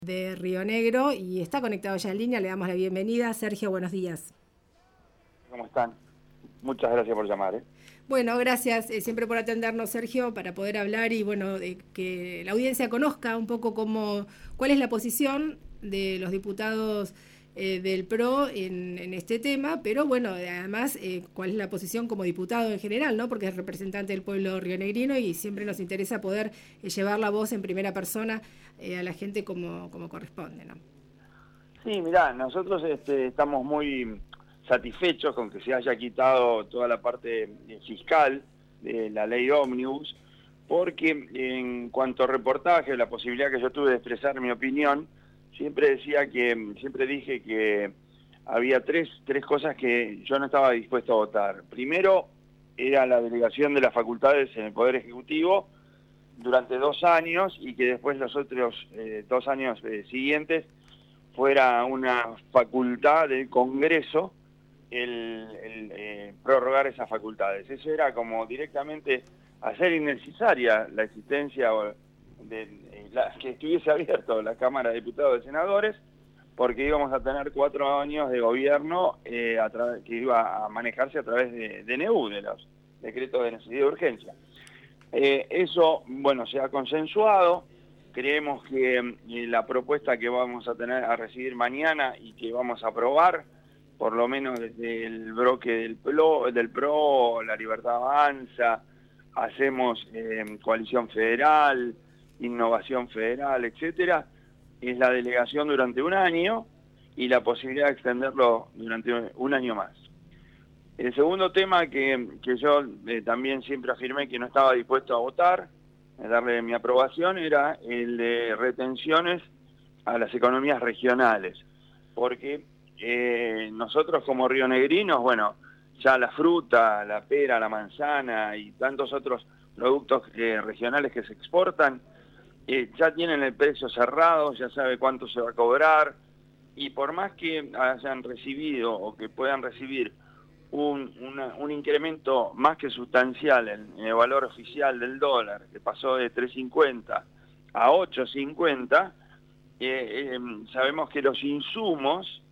de Río Negro y está conectado ya en línea. Le damos la bienvenida. Sergio, buenos días. ¿Cómo están? Muchas gracias por llamar. Bueno, gracias siempre por atendernos, Sergio, para poder hablar y bueno, de que la audiencia conozca un poco cuál es la posición de los diputados del PRO en este tema, pero bueno, además cuál es la posición como diputado en general, ¿no? Porque es representante del pueblo rionegrino y siempre nos interesa poder llevar la voz en primera persona a la gente como corresponde, ¿no? Sí, mirá, nosotros estamos muy satisfechos con que se haya quitado toda la parte fiscal de la ley ómnibus, porque en cuanto a reportaje, la posibilidad que yo tuve de expresar mi opinión, siempre dije que había tres cosas que yo no estaba dispuesto a votar. Primero, era la delegación de las facultades en el Poder Ejecutivo durante 2 años y que después los otros 2 años siguientes fuera una facultad del Congreso el prorrogar esas facultades. Eso era como directamente hacer innecesaria la existencia que estuviese abierto la Cámara de Diputados y Senadores, porque íbamos a tener 4 años de gobierno que iba a manejarse a través de DNU, de los decretos de necesidad de urgencia. Eso, bueno, se ha consensuado. Creemos que la propuesta que vamos a recibir mañana y que vamos a aprobar, por lo menos desde el bloque del PRO, La Libertad Avanza, hacemos Coalición Federal, Innovación Federal, etcétera, es la delegación durante 1 año y la posibilidad de extenderlo durante 1 año más. El segundo tema que yo también siempre afirmé que no estaba dispuesto a votar, a darle mi aprobación, era el de retenciones a las economías regionales, porque nosotros como rionegrinos, bueno, ya la fruta, la pera, la manzana y tantos otros productos regionales que se exportan, ya tienen el precio cerrado, ya sabe cuánto se va a cobrar, y por más que hayan recibido o que puedan recibir un incremento más que sustancial en el valor oficial del dólar, que pasó de 3.50 a 8.50, sabemos que los insumos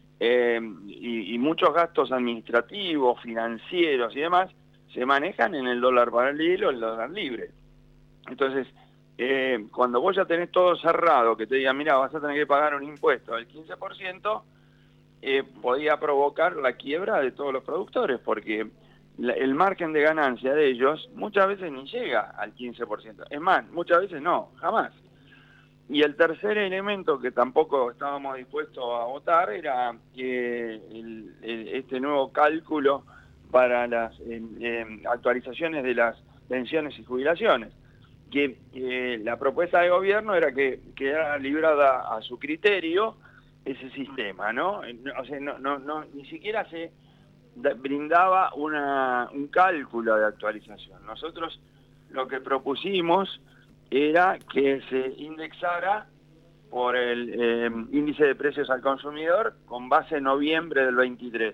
y muchos gastos administrativos, financieros y demás se manejan en el dólar paralelo, el dólar libre. Entonces, cuando vos ya tenés todo cerrado, que te digan, mira, vas a tener que pagar un impuesto del 15%, podía provocar la quiebra de todos los productores, porque el margen de ganancia de ellos muchas veces ni llega al 15%. Es más, muchas veces no, jamás. Y el tercer elemento que tampoco estábamos dispuestos a votar era este nuevo cálculo para las actualizaciones de las pensiones y jubilaciones, que la propuesta de gobierno era que quedara librada a su criterio ese sistema, ¿no? O sea, ni siquiera se brindaba un cálculo de actualización. Nosotros lo que propusimos era que se indexara por el índice de precios al consumidor con base en noviembre del 23.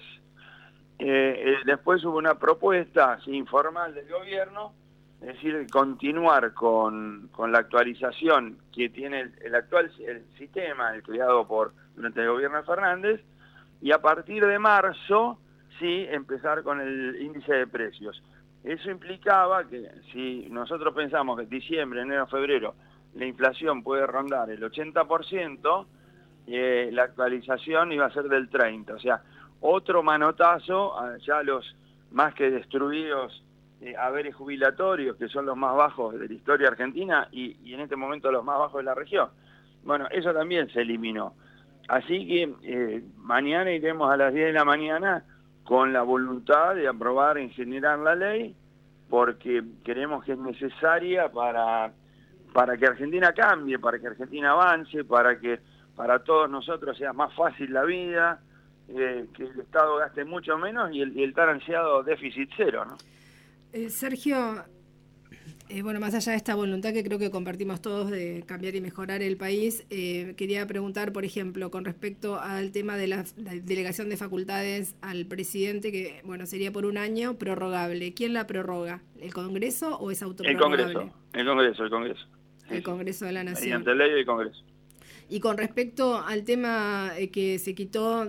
Después hubo una propuesta así, informal del gobierno, es decir, continuar con la actualización que tiene el sistema, el creado durante el gobierno de Fernández, y a partir de marzo, sí, empezar con el índice de precios. Eso implicaba que si nosotros pensamos que en diciembre, enero, febrero, la inflación puede rondar el 80%, la actualización iba a ser del 30%. O sea, otro manotazo, ya los más que destruidos haberes jubilatorios, que son los más bajos de la historia argentina y en este momento los más bajos de la región. Bueno, eso también se eliminó. Así que mañana iremos a las 10 de la mañana con la voluntad de aprobar en general la ley, porque creemos que es necesaria para que Argentina cambie, para que Argentina avance, para que para todos nosotros sea más fácil la vida, que el Estado gaste mucho menos y el tan ansiado déficit cero, ¿no? Sergio, bueno, más allá de esta voluntad que creo que compartimos todos de cambiar y mejorar el país, quería preguntar, por ejemplo, con respecto al tema de la delegación de facultades al presidente, que bueno, sería por 1 año prorrogable. ¿Quién la prorroga? ¿El Congreso o es autoprorrogable? El Congreso. El Congreso de la Nación. Mediante ley del Congreso. Y con respecto al tema que se quitó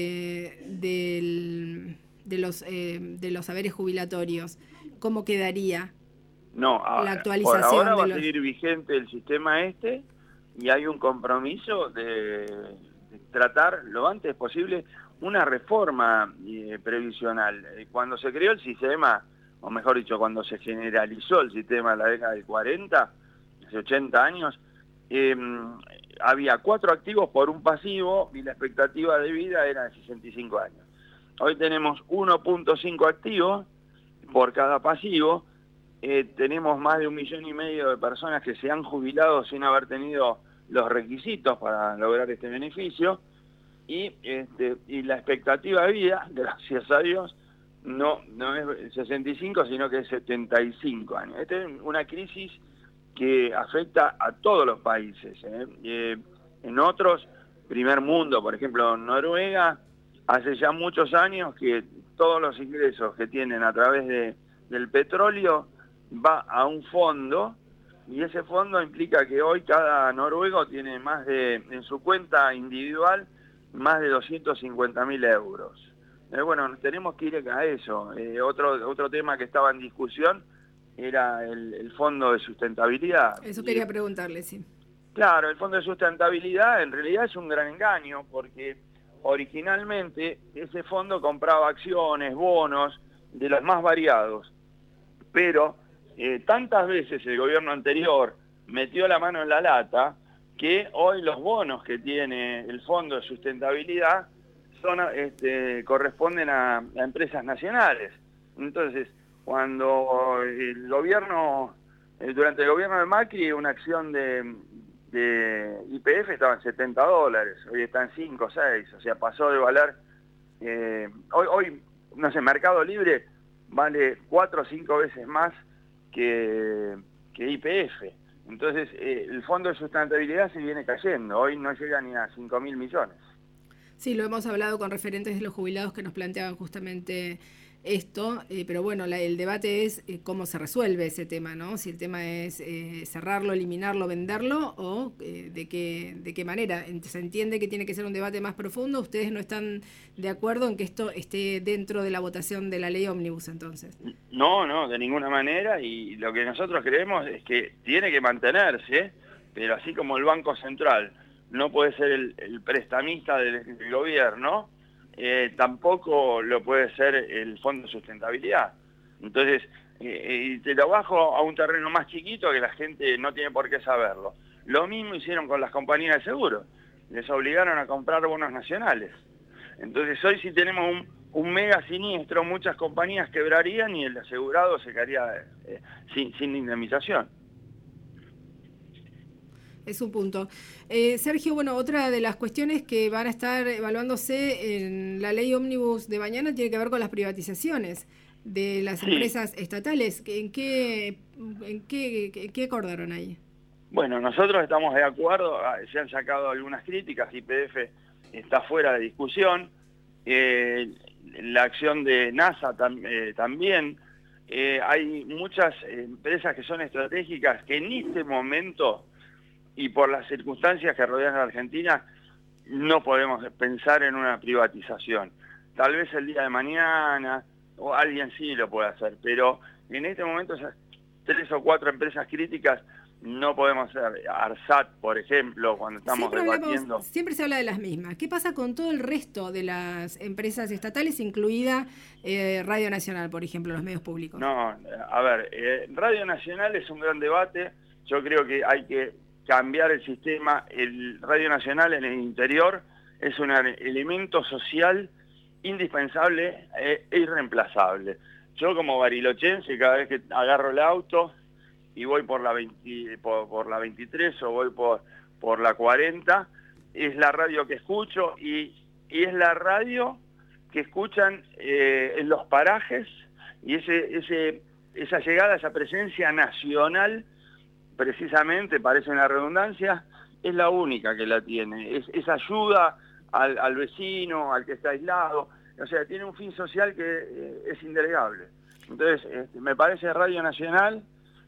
de los saberes jubilatorios, ¿cómo quedaría No, la por actualización ahora va de a los...? seguir vigente el sistema y hay un compromiso de tratar lo antes posible una reforma previsional. Cuando se creó el sistema, o mejor dicho, cuando se generalizó el sistema en la década del 40, hace 80 años, había 4 activos por un pasivo y la expectativa de vida era de 65 años. Hoy tenemos 1.5 activos por cada pasivo. Tenemos más de 1,5 millones de personas que se han jubilado sin haber tenido los requisitos para lograr este beneficio, y la expectativa de vida, gracias a Dios, no es 65, sino que es 75 años. Esta es una crisis que afecta a todos los países. En otros, primer mundo, por ejemplo, Noruega, hace ya muchos años que todos los ingresos que tienen a través del petróleo va a un fondo, y ese fondo implica que hoy cada noruego tiene en su cuenta individual, más de 250.000 euros. Bueno, tenemos que ir a eso. Otro tema que estaba en discusión era el fondo de sustentabilidad. Eso quería preguntarle, sí. Claro, el fondo de sustentabilidad en realidad es un gran engaño, porque originalmente ese fondo compraba acciones, bonos, de los más variados, pero tantas veces el gobierno anterior metió la mano en la lata que hoy los bonos que tiene el Fondo de Sustentabilidad corresponden a empresas nacionales. Entonces, cuando durante el gobierno de Macri, una acción de YPF estaba en $70, hoy está en 5 o 6, o sea, pasó de valer, hoy, no sé, Mercado Libre vale 4 o 5 veces más que YPF. Entonces, el Fondo de Sustentabilidad se viene cayendo. Hoy no llega ni a 5.000 millones. Sí, lo hemos hablado con referentes de los jubilados que nos planteaban justamente esto, pero bueno, el debate es cómo se resuelve ese tema, ¿no? Si el tema es cerrarlo, eliminarlo, venderlo, o de qué manera. Se entiende que tiene que ser un debate más profundo. ¿Ustedes no están de acuerdo en que esto esté dentro de la votación de la ley ómnibus, entonces? No, de ninguna manera, y lo que nosotros creemos es que tiene que mantenerse, pero así como el Banco Central no puede ser el prestamista del gobierno, tampoco lo puede ser el Fondo de Sustentabilidad. Entonces, y te lo bajo a un terreno más chiquito que la gente no tiene por qué saberlo. Lo mismo hicieron con las compañías de seguros. Les obligaron a comprar bonos nacionales. Entonces, hoy si tenemos un mega siniestro, muchas compañías quebrarían y el asegurado se quedaría sin indemnización. Es un punto. Sergio, bueno, otra de las cuestiones que van a estar evaluándose en la ley ómnibus de mañana tiene que ver con las privatizaciones de las empresas estatales. ¿En qué acordaron ahí? Bueno, nosotros estamos de acuerdo, se han sacado algunas críticas, YPF está fuera de discusión, la acción de NASA también. Hay muchas empresas que son estratégicas que en este momento, y por las circunstancias que rodean a la Argentina, no podemos pensar en una privatización. Tal vez el día de mañana, o alguien sí lo puede hacer, pero en este momento esas 3 o 4 empresas críticas no podemos hacer. ARSAT, por ejemplo, cuando estamos debatiendo... Siempre se habla de las mismas. ¿Qué pasa con todo el resto de las empresas estatales, incluida Radio Nacional, por ejemplo, los medios públicos? No, a ver, Radio Nacional es un gran debate. Yo creo que hay que cambiar el sistema. El Radio Nacional en el interior es un elemento social indispensable e irreemplazable. Yo como barilochense, cada vez que agarro el auto y voy por la 23 o voy por la 40, es la radio que escucho y es la radio que escuchan en los parajes, y esa llegada, esa presencia nacional, precisamente, parece una redundancia, es la única que la tiene. Es ayuda al vecino, al que está aislado. O sea, tiene un fin social que es indelegable. Entonces, me parece Radio Nacional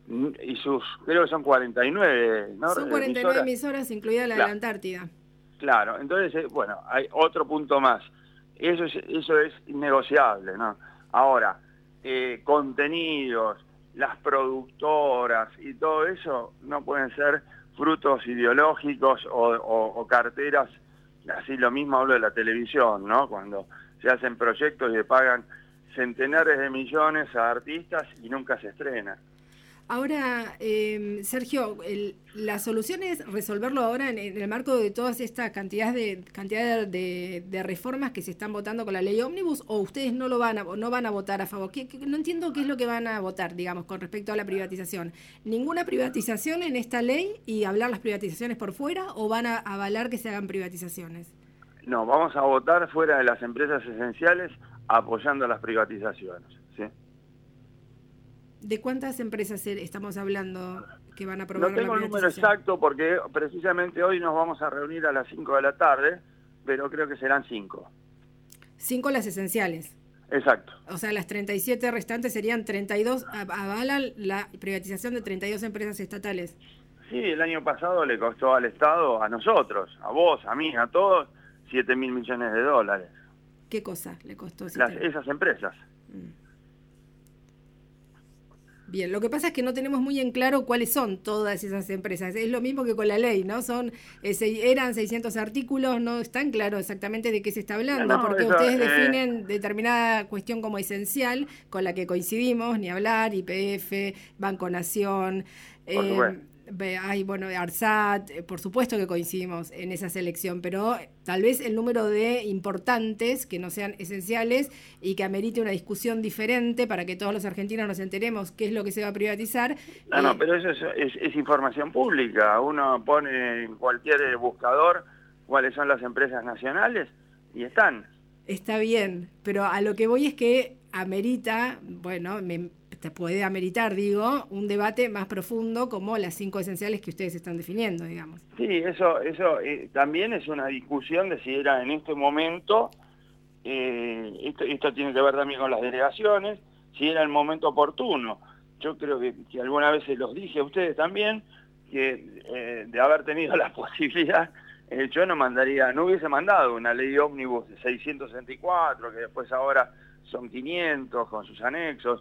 y creo que son 49, ¿no? Son 49 emisoras, incluida la de la Antártida. Claro, entonces, bueno, hay otro punto más. Eso es innegociable, ¿no? Ahora, contenidos, las productoras y todo eso no pueden ser frutos ideológicos o carteras. Así lo mismo hablo de la televisión, ¿no? Cuando se hacen proyectos y le pagan centenares de millones a artistas y nunca se estrena. Ahora, Sergio, la solución es resolverlo ahora en el marco de todas estas cantidad de reformas que se están votando con la ley Ómnibus, o ustedes no van a votar a favor. No entiendo qué es lo que van a votar, digamos, con respecto a la privatización. ¿Ninguna privatización en esta ley y hablar las privatizaciones por fuera, o van a avalar que se hagan privatizaciones? No, vamos a votar fuera de las empresas esenciales apoyando las privatizaciones, ¿sí? ¿De cuántas empresas estamos hablando que van a aprobar No tengo el número exacto porque precisamente hoy nos vamos a reunir a las 5 de la tarde, pero creo que serán 5. 5 las esenciales. Exacto. O sea, las 37 restantes serían 32, avalan la privatización de 32 empresas estatales. Sí, el año pasado le costó al Estado, a nosotros, a vos, a mí, a todos, 7.000 millones de dólares. ¿Qué cosa le costó? Esas empresas. Bien, lo que pasa es que no tenemos muy en claro cuáles son todas esas empresas. Es lo mismo que con la ley, ¿no? Eran 600 artículos, no están claro exactamente de qué se está hablando, porque ustedes definen determinada cuestión como esencial, con la que coincidimos, ni hablar, YPF, Banco Nación, ARSAT, por supuesto que coincidimos en esa selección, pero tal vez el número de importantes que no sean esenciales y que amerite una discusión diferente para que todos los argentinos nos enteremos qué es lo que se va a privatizar. No, pero eso es información pública. Uno pone en cualquier buscador cuáles son las empresas nacionales y están. Está bien, pero a lo que voy es que amerita, te puede ameritar, digo, un debate más profundo como las 5 esenciales que ustedes están definiendo, digamos. Sí, eso también es una discusión de si era en este momento, esto tiene que ver también con las delegaciones, si era el momento oportuno. Yo creo que alguna vez se los dije a ustedes también, que de haber tenido la posibilidad, yo no hubiese mandado una ley ómnibus de 664, que después ahora son 500 con sus anexos.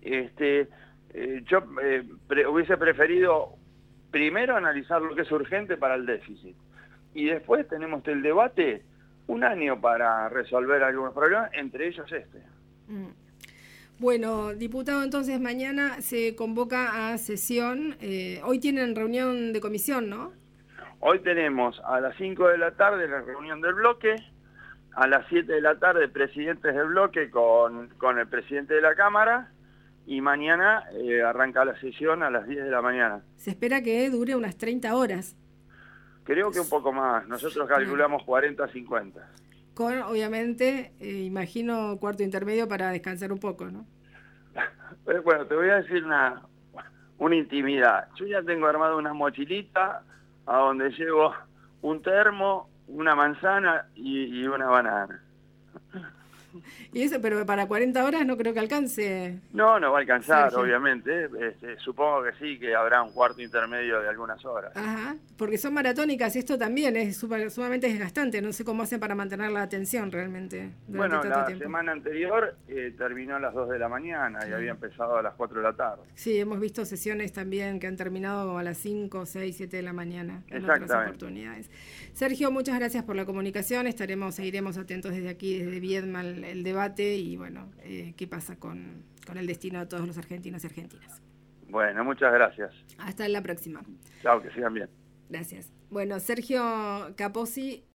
Yo hubiese preferido primero analizar lo que es urgente para el déficit y después tenemos el debate un año para resolver algunos problemas, entre ellos este. Bueno, diputado, entonces mañana se convoca a sesión. Hoy tienen reunión de comisión, ¿no? Hoy tenemos a las 5 de la tarde la reunión del bloque, a las 7 de la tarde presidentes del bloque con el presidente de la Cámara, y mañana arranca la sesión a las 10 de la mañana. Se espera que dure unas 30 horas. Creo que un poco más. Nosotros calculamos 40 a 50. Con, obviamente, imagino, cuarto intermedio para descansar un poco, ¿no? Pero bueno, te voy a decir una intimidad. Yo ya tengo armado una mochilita a donde llevo un termo, una manzana y una banana. Y eso, pero para 40 horas no creo que alcance. No va a alcanzar, Sergio. Obviamente. Supongo que sí, que habrá un cuarto intermedio de algunas horas. Ajá, porque son maratónicas, esto también es sumamente desgastante. No sé cómo hacen para mantener la atención realmente. Bueno, la semana anterior terminó a las 2 de la mañana y había empezado a las 4 de la tarde. Sí, hemos visto sesiones también que han terminado a las 5, 6, 7 de la mañana en otras oportunidades. Sergio, muchas gracias por la comunicación. Seguiremos atentos desde aquí, desde Viedma, el debate y bueno, qué pasa con el destino de todos los argentinos y argentinas. Bueno, muchas gracias. Hasta la próxima. Chao, que sigan bien. Gracias. Bueno, Sergio Capozzi.